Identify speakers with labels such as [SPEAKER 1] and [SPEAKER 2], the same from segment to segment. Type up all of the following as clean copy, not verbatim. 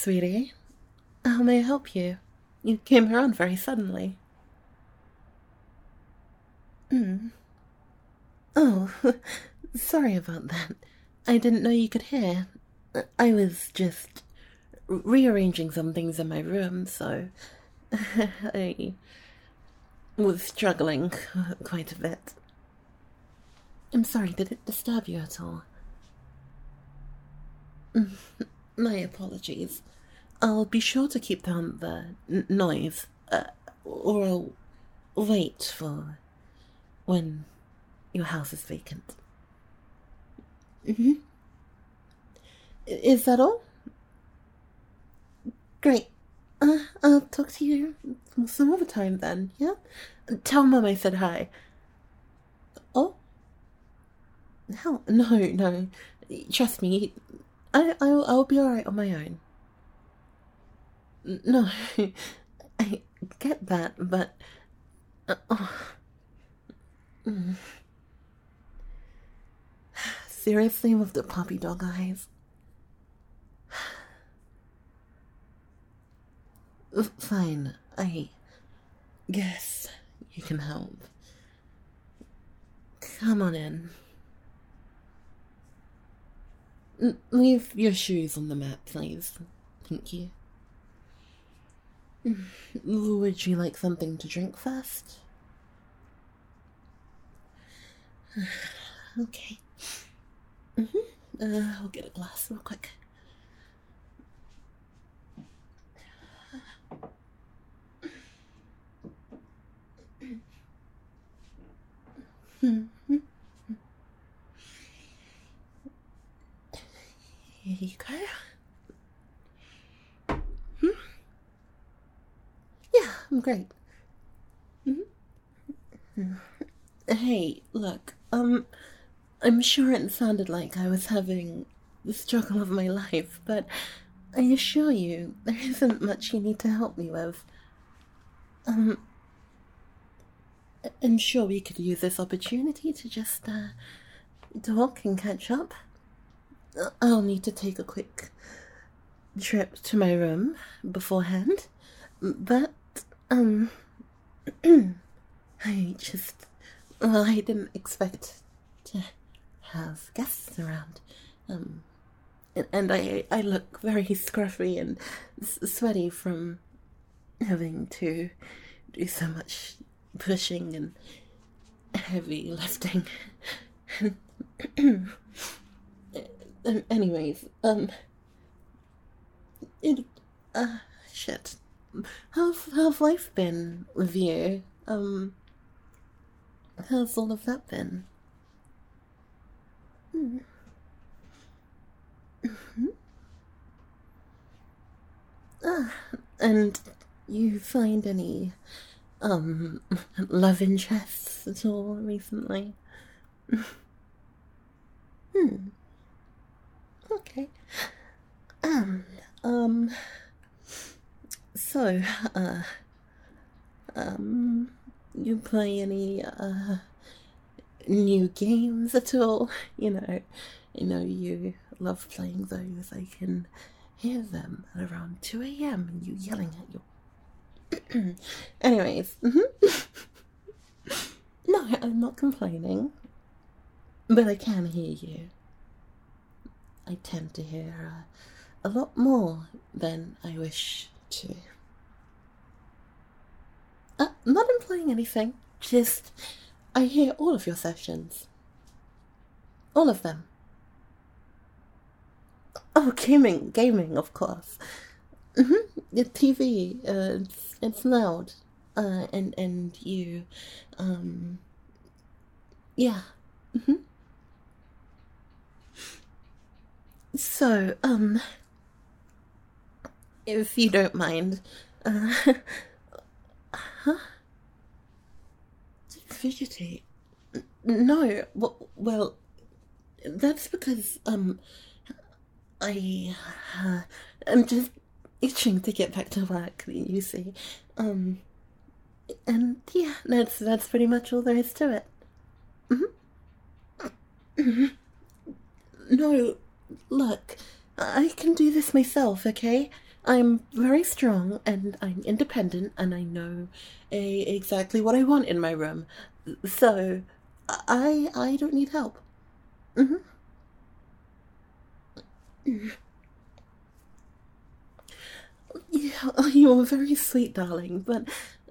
[SPEAKER 1] sweetie. How may I help you? You came around very suddenly. Hmm. Oh, sorry about that. I didn't know you could hear. I was just rearranging some things in my room, so I was struggling quite a bit. I'm sorry, did it disturb you at all? My apologies. I'll be sure to keep down the noise, or I'll wait for when your house is vacant. Is that all? Great. I'll talk to you some other time then, yeah? Tell Mum I said hi. Oh? Hell, no. Trust me, I'll be alright on my own. No, I get that, but... oh. Seriously, with the puppy dog eyes? Fine, I guess you can help. Come on in. Leave your shoes on the mat, please. Thank you. Would you like something to drink first? Okay. I'll get a glass real quick. Here you go. Yeah, I'm great. Hey, look, I'm sure it sounded like I was having the struggle of my life, but I assure you, there isn't much you need to help me with. I'm sure we could use this opportunity to just, talk and catch up. I'll need to take a quick trip to my room beforehand, but, I just... well, I didn't expect to have guests around. And I look very scruffy and sweaty from having to do so much pushing and heavy lifting. Anyways, shit. How's life been with you? How's all of that been? And you find any, love interests at all recently? Okay. So, you play any, new games at all? I know you love playing those. I can hear them at around 2 a.m. and you yelling at your... Anyways, no, I'm not complaining, but I can hear you. I tend to hear a lot more than I wish to. Not implying anything, just I hear all of your sessions. All of them. Oh, gaming, of course. The TV, it's loud. And you, yeah. So, if you don't mind, huh? Fidgety? No, well, that's because, I'm just itching to get back to work, you see. And yeah, that's pretty much all there is to it. No, look, I can do this myself, okay? I'm very strong and I'm independent and I know exactly what I want in my room. So I don't need help. Hmm. Yeah, you're very sweet, darling, but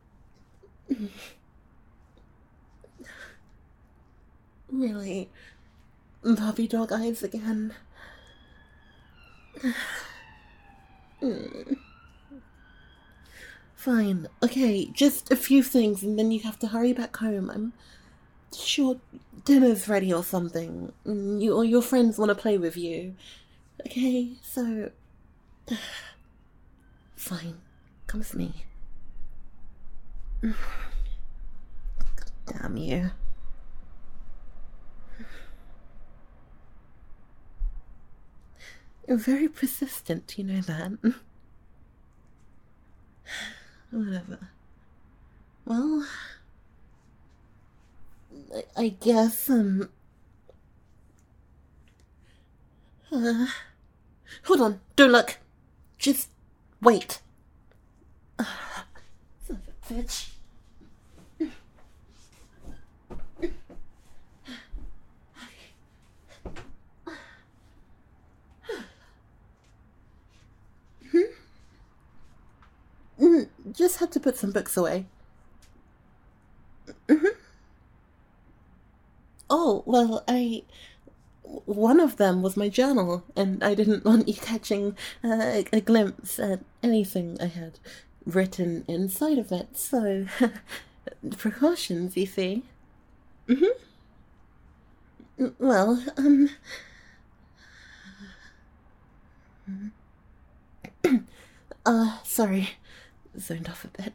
[SPEAKER 1] really, puppy dog eyes again. Fine. Okay, just a few things and then you have to hurry back home. I'm sure dinner's ready or something. You or your friends want to play with you. Okay, so fine. Come with me. Damn you. You're very persistent, you know that. Whatever. Well, I guess, uh, hold on, don't look. Just wait. Son of a bitch. Just had to put some books away. Oh, well, one of them was my journal, and I didn't want you catching a glimpse at anything I had written inside of it, so precautions, you see. Well, sorry, zoned off a bit.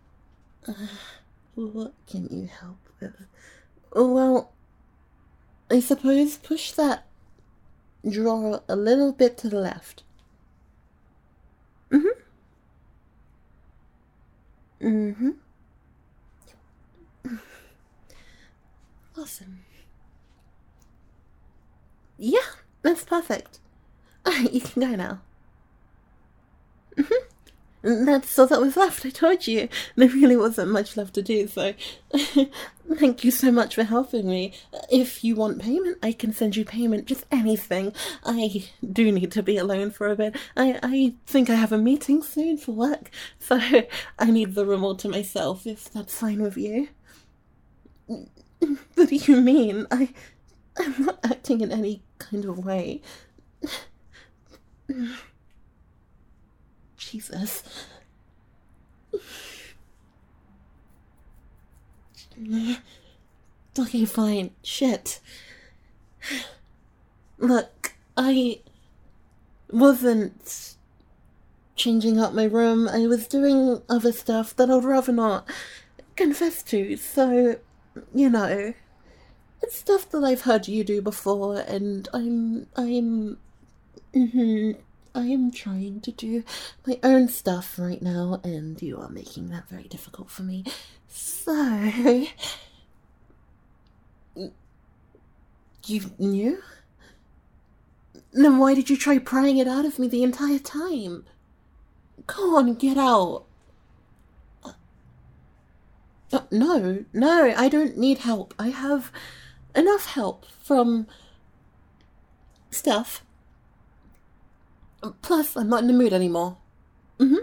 [SPEAKER 1] What can you help with? Well, I suppose push that drawer a little bit to the left. Mm-hmm. Mm-hmm. Awesome. Yeah, that's perfect. Alright, you can go now. That's all that was left, I told you. There really wasn't much left to do, so thank you so much for helping me. If you want payment, I can send you payment, just anything. I do need to be alone for a bit. I think I have a meeting soon for work, so I need the room all to myself, if that's fine with you. What do you mean? I'm not acting in any kind of way. Jesus. Okay, fine. Shit. Look, I wasn't changing up my room. I was doing other stuff that I'd rather not confess to, so, you know, it's stuff that I've heard you do before, and I am trying to do my own stuff right now, and you are making that very difficult for me. So, you knew? Then why did you try prying it out of me the entire time? Come on, get out. No, no, I don't need help. I have enough help from stuff. Plus, I'm not in the mood anymore. Mm-hmm.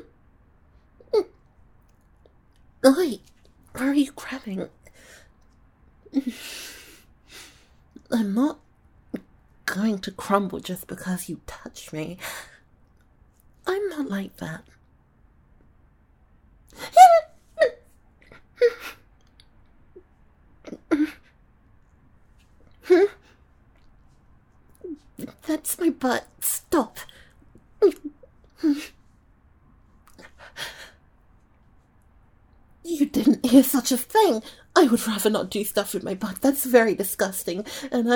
[SPEAKER 1] Wait, where are you grabbing? I'm not going to crumble just because you touch me. I'm not like that. That's my butt. Stop. You didn't hear such a thing. I would rather not do stuff with my butt. That's very disgusting. And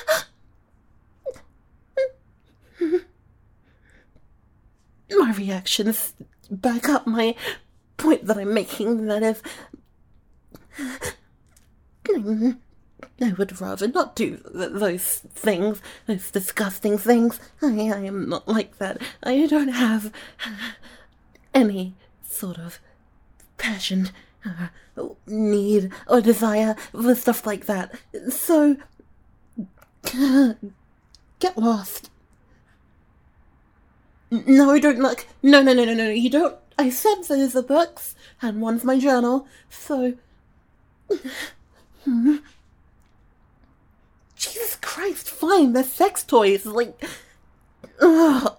[SPEAKER 1] my reactions back up my point that I'm making, that if I would rather not do those things, those disgusting things. I am not like that. I don't have any sort of passion, need, or desire for stuff like that. So, get lost. No, don't look. No, you don't. I said those are books, and one's my journal, so... Jesus Christ, fine, they're sex toys, like... Ugh.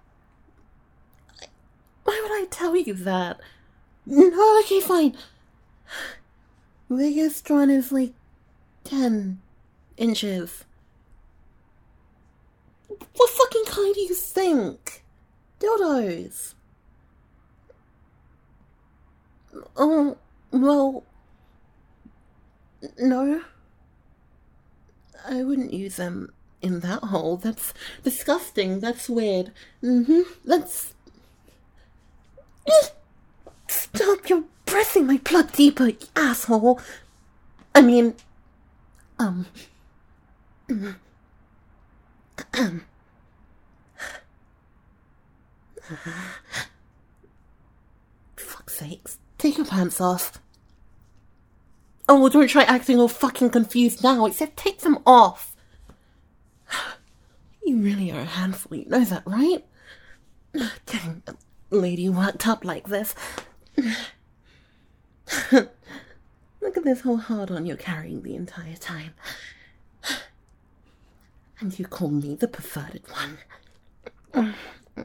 [SPEAKER 1] Why would I tell you that? No, okay, fine. The biggest one is like 10 inches. What fucking kind do you think? Dildos. Oh, well... No. I wouldn't use them in that hole. That's disgusting. That's weird. That's... Stop, you're pressing my plug deeper, you asshole. I mean... Fuck's sakes. Take your pants off. Oh, well, don't try acting all fucking confused now. It said take them off. You really are a handful, you know that, right? Getting a lady worked up like this. Look at this whole hard-on you're carrying the entire time. And you call me the perverted one.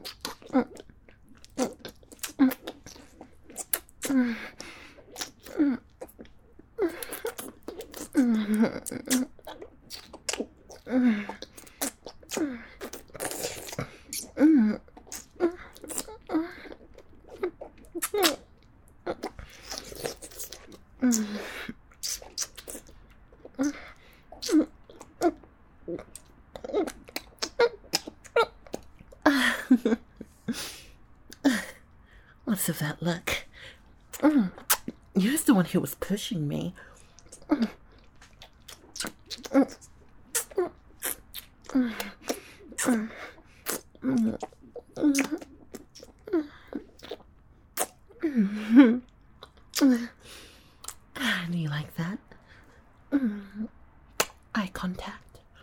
[SPEAKER 1] What's of that look? You're the one who was pushing me. Do you like that? Eye contact.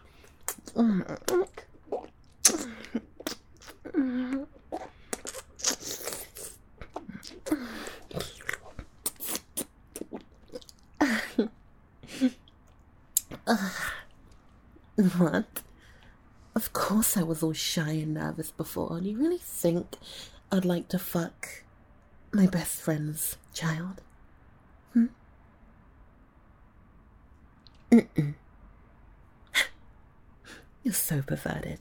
[SPEAKER 1] What? Of course I was all shy and nervous before. Do you really think I'd like to fuck my best friend's child? You're so perverted.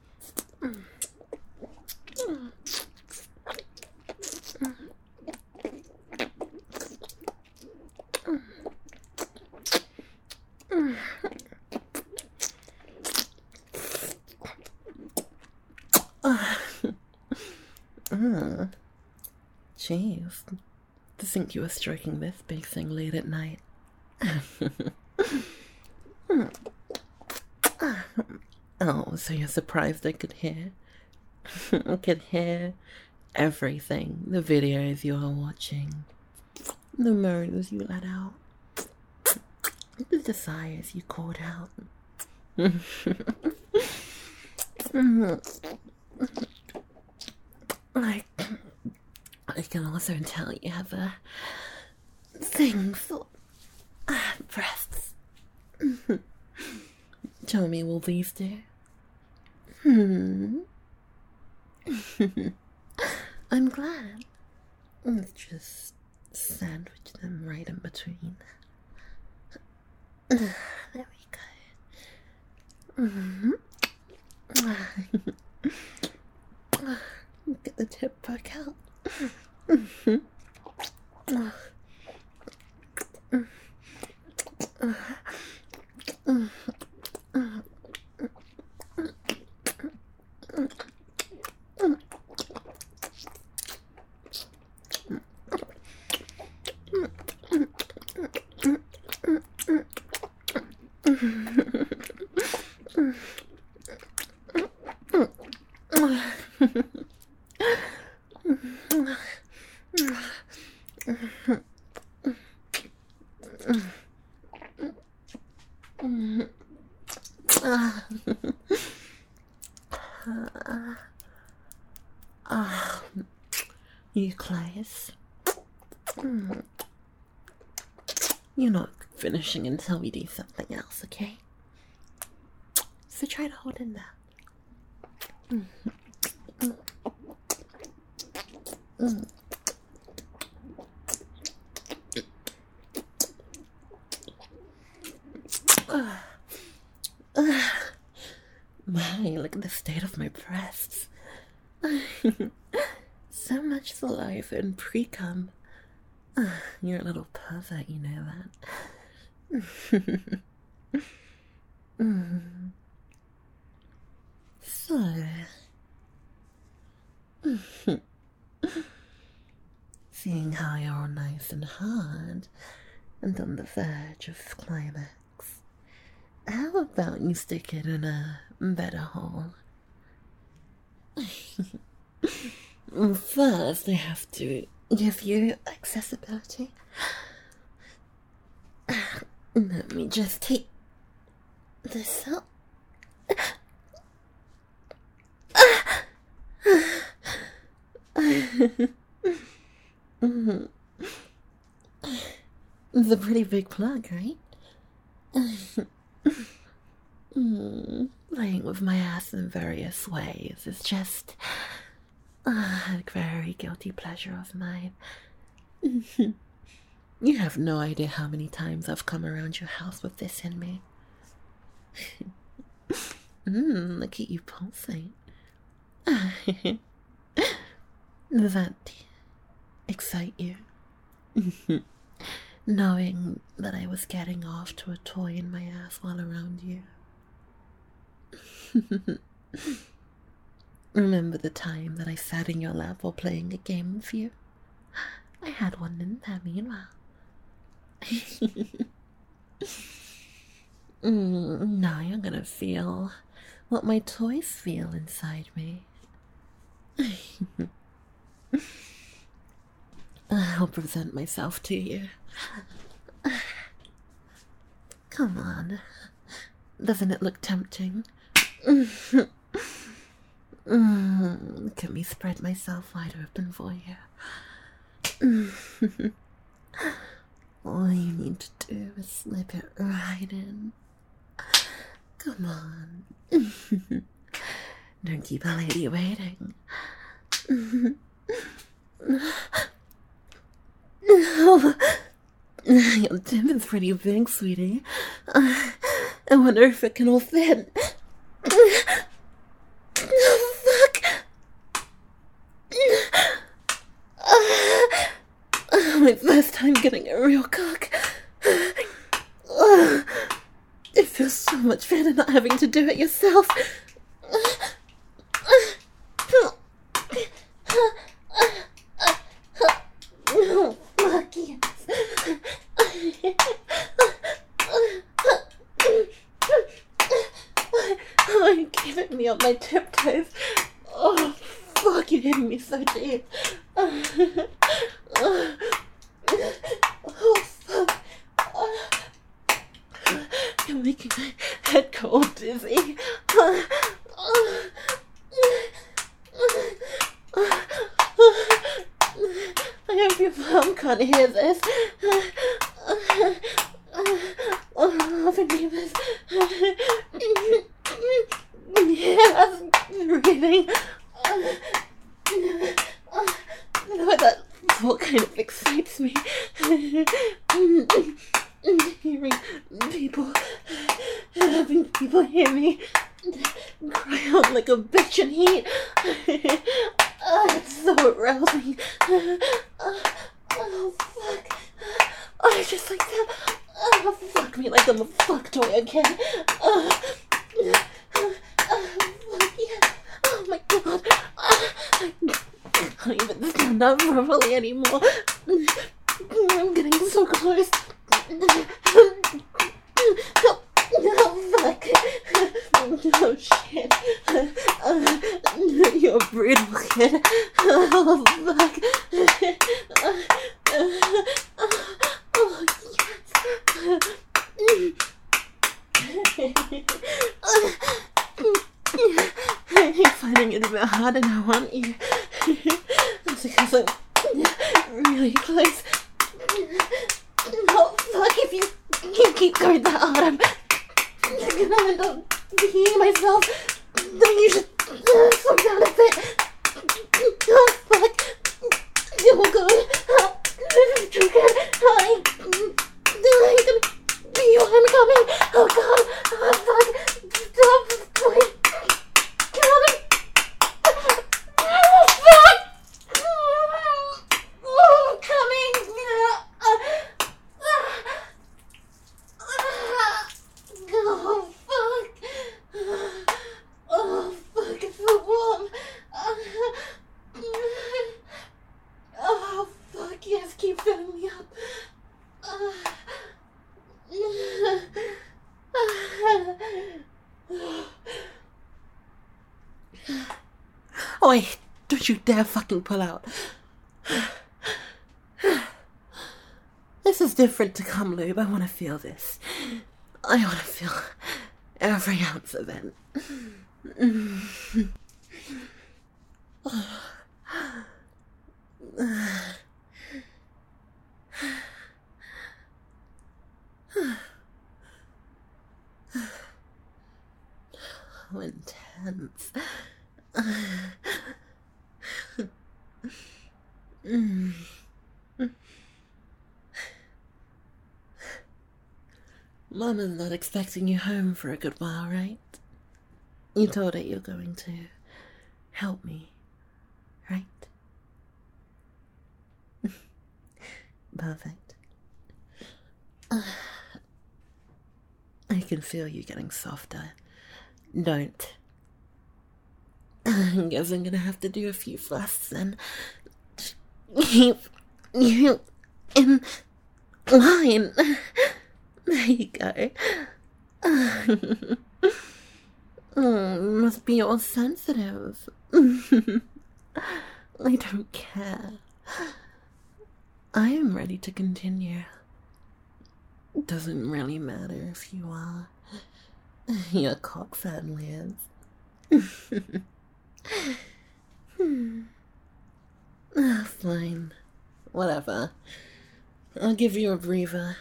[SPEAKER 1] Jeez, to think you were stroking this big thing late at night. Oh, so you're surprised I could hear? I could hear everything. The videos you were watching, the moans you let out, the desires you called out. I can also tell you have a thing for breasts. Tell me, will these do? I'm glad. Let's just sandwich them right in between. There we go. Get the tip back out. You close. You're not finishing until we do something else, okay? So try to hold in there. My, look at the state of my breasts. So much saliva and pre-cum. You're a little pervert, you know that. So, seeing how you're all nice and hard and on the verge of climax, how about you stick it in a better hole? First, I have to give you accessibility. Let me just take this out. It's a pretty big plug, right? Playing with my ass in various ways is just a very guilty pleasure of mine. You have no idea how many times I've come around your house with this in me. Look at you pulsing. Does that excite you? Knowing that I was getting off to a toy in my ass while around you. Remember the time that I sat in your lap while playing a game with you? I had one in there meanwhile. Now you're gonna feel what my toys feel inside me. I'll present myself to you. Come on. Doesn't it look tempting? Look at me spread myself wide open for you. All you need to do is slip it right in. Come on. Don't keep a lady waiting. Your tip is pretty big, sweetie. I wonder if it can all fit. Oh, fuck! My first time getting a real cock. It feels so much better not having to do it yourself. Oh, fuck yes. Oh, you giving me on my tiptoes. Oh, fuck, you're hitting me so deep. Oh, fuck. You're making my head go all dizzy. I hope your mom can't hear this. Oh, Venus. Yes, breathing. No, that's what kind of excites me. Hearing people, having people hear me cry out like a bitch in heat. It's so arousing. Oh, fuck. Oh, just like that. Oh, fuck me like I'm a fuck toy again. Fuck yeah. Oh my god. I can't even stand up properly anymore. I'm getting so close. Oh, fuck. Oh, shit. You're a brutal kid. Oh, fuck. You're finding it a bit harder now, aren't you? That's because I'm really close. Oh, fuck, if you keep going that hard, I'm gonna end up peeing myself. Then you should slow down a bit. Oh, fuck. Oh, God. It's okay. I'm gonna pee you. I'm coming. Oh, God. Oh, fuck. Stop. Please. God. Oh, fuck. Oh, I'm coming. Oh, fuck. Oh, fuck, it's so warm. Oh, fuck, yes, keep filling me up. Oi, don't you dare fucking pull out. This is different to cum lube. I want to feel this. I want to feel every ounce of it. How intense. Mama's not expecting you home for a good while, right? You told her you're going to help me, right? Perfect. I can feel you getting softer. Don't. I guess I'm gonna have to do a few thrusts and keep you in line. There you go. Oh, must be all sensitive. I don't care. I am ready to continue. Doesn't really matter if you are. Your cock family is. Fine. Whatever. I'll give you a breather.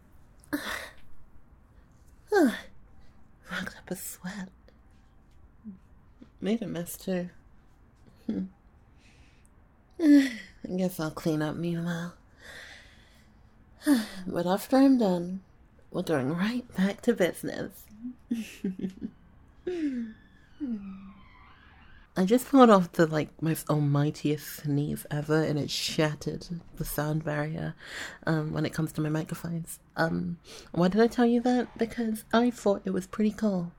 [SPEAKER 1] Worked up a sweat. Made a mess too. I guess I'll clean up meanwhile. But after I'm done, we're going right back to business. I just pulled off the most almightiest sneeze ever, and it shattered the sound barrier when it comes to my microphones. Why did I tell you that? Because I thought it was pretty cool.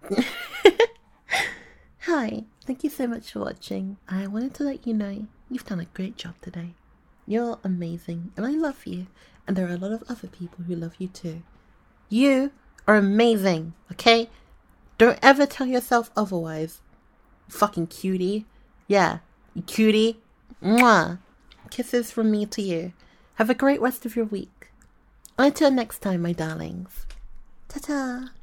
[SPEAKER 1] Hi, thank you so much for watching. I wanted to let you know you've done a great job today. You're amazing, and I love you, and there are a lot of other people who love you too. You are amazing, okay? Don't ever tell yourself otherwise. Fucking cutie. Yeah, you cutie. Mwah. Kisses from me to you. Have a great rest of your week. Until next time, my darlings. Ta-ta.